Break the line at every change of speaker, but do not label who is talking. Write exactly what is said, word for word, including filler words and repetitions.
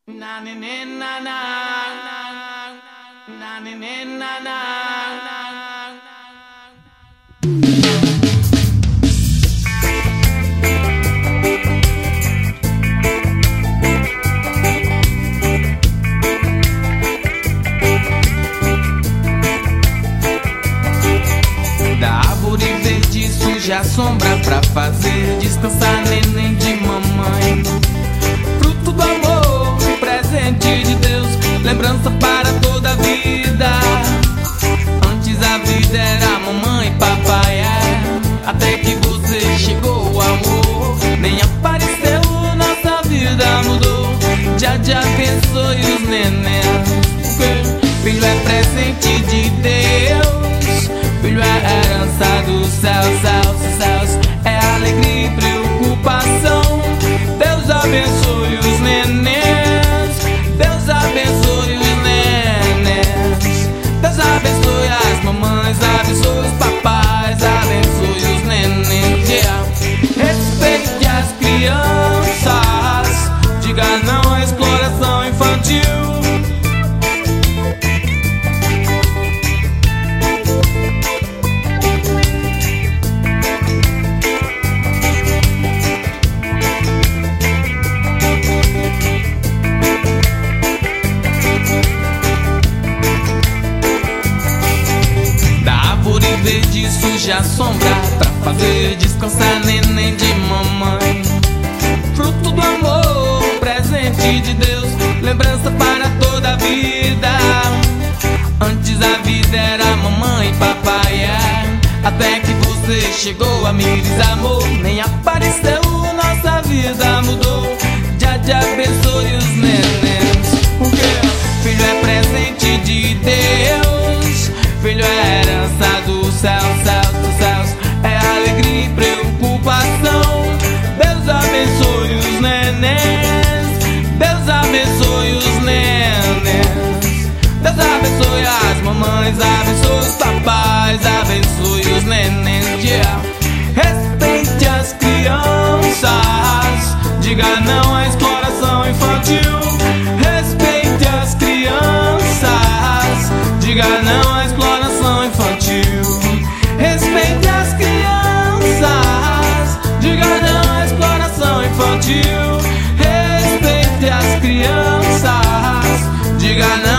Na na na na na na na na na. Da árvore verde surge a sombra pra fazer descansar neném de mamãe. Fruto do amor, presente de Deus, lembrança para toda a vida. Antes a vida era mamãe e papai, é. Até que você chegou, amor, nem apareceu, nossa vida mudou. Já te abençoe os nenéns, porque filho é presente de Deus, filho é herança dos céus, céus, céus, é alegria e preocupação. Deus abençoe os nenéns, Deus abençoe os nenéns, Deus abençoe as mamães, abençoe os papais, abençoe os nenéns, yeah. Respeite as crianças, diga não à exploração infantil. Verde surge a sombra pra fazer descansar neném de mamãe. Fruto do amor, presente de Deus, lembrança para toda a vida. Antes a vida era mamãe e papai, é. Até que você chegou, amigos, amor, nem apareceu, nossa vida mudou. Já te abençoe os nenéns, porque filho é presente de Deus, filho é herança dos céus, céus, dos céus, é alegria e preocupação. Deus abençoe os nenéns, Deus abençoe os nenéns, Deus abençoe as mamães, abençoe os papais, abençoe os nenéns, yeah. Respeite as crianças, diga não à exploração infantil. Respeite as crianças, diga não à exploração infantil. Respeite as crianças, diga não à exploração infantil. Respeite as crianças, diga não.